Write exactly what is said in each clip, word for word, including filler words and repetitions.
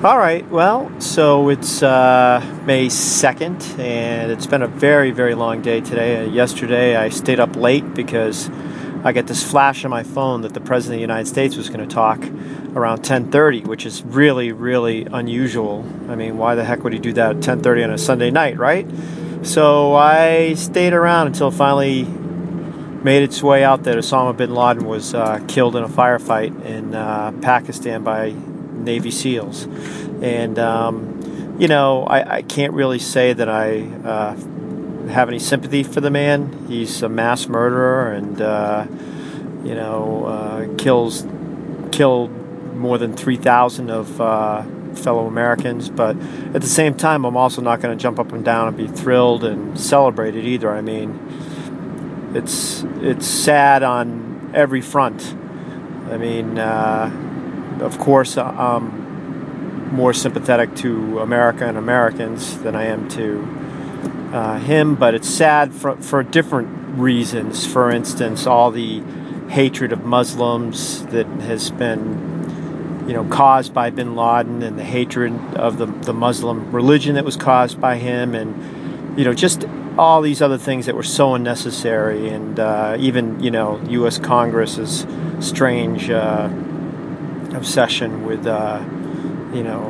All right, well, so it's uh, May second, and it's been a very, very long day today. Uh, yesterday, I stayed up late because I got this flash on my phone that the President of the United States was going to talk around ten thirty, which is really, really unusual. I mean, why the heck would he do that at ten thirty on a Sunday night, right? So I stayed around until it finally made its way out that Osama bin Laden was uh, killed in a firefight in uh, Pakistan by Navy SEALs. And, um, you know, I, I can't really say that I uh, have any sympathy for the man. He's a mass murderer and, uh, you know, uh, kills killed more than three thousand of uh, fellow Americans. But at the same time, I'm also not going to jump up and down and be thrilled and celebrate it either. I mean, it's, it's sad on every front. I mean, uh, of course, I'm more sympathetic to America and Americans than I am to uh, him, but it's sad for, for different reasons. For instance, all the hatred of Muslims that has been, you know, caused by bin Laden, and the hatred of the, the Muslim religion that was caused by him, and, you know, just all these other things that were so unnecessary, and uh, even, you know, U S Congress's strange uh, obsession with, uh, you know,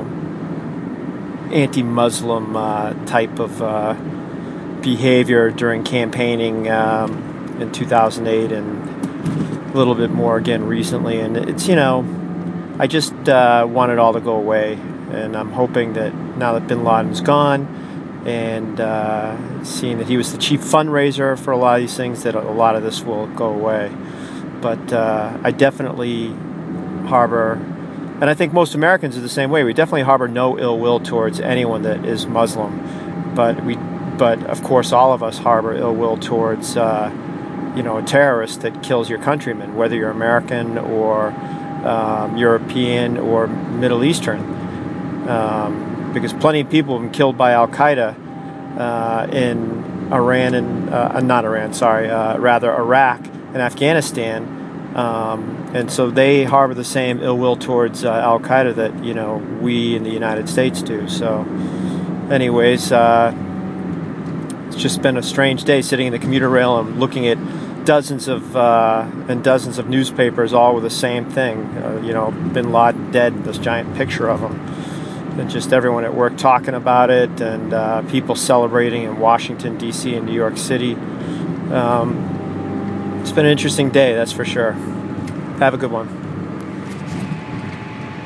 anti-Muslim uh, type of uh, behavior during campaigning um, in two thousand eight, and a little bit more again recently. And it's, you know, I just uh, want it all to go away. And I'm hoping that now that bin Laden's gone, and uh, seeing that he was the chief fundraiser for a lot of these things, that a lot of this will go away. But uh, I definitely harbor, and I think most Americans are the same way, we definitely harbor no ill will towards anyone that is Muslim. But we, but of course, all of us harbor ill will towards, uh, you know, a terrorist that kills your countrymen, whether you're American or um, European or Middle Eastern. Um, because plenty of people have been killed by Al Qaeda uh, in Iran and uh, not Iran, sorry, uh, rather Iraq and Afghanistan. Um, and so they harbor the same ill will towards uh, Al Qaeda that, you know, we in the United States do. So, anyways, uh, it's just been a strange day sitting in the commuter rail and looking at dozens of uh, and dozens of newspapers, all with the same thing. Uh, you know, bin Laden dead, this giant picture of him, and just everyone at work talking about it, and uh, people celebrating in Washington D C and New York City. Um, It's been an interesting day, that's for sure. Have a good one.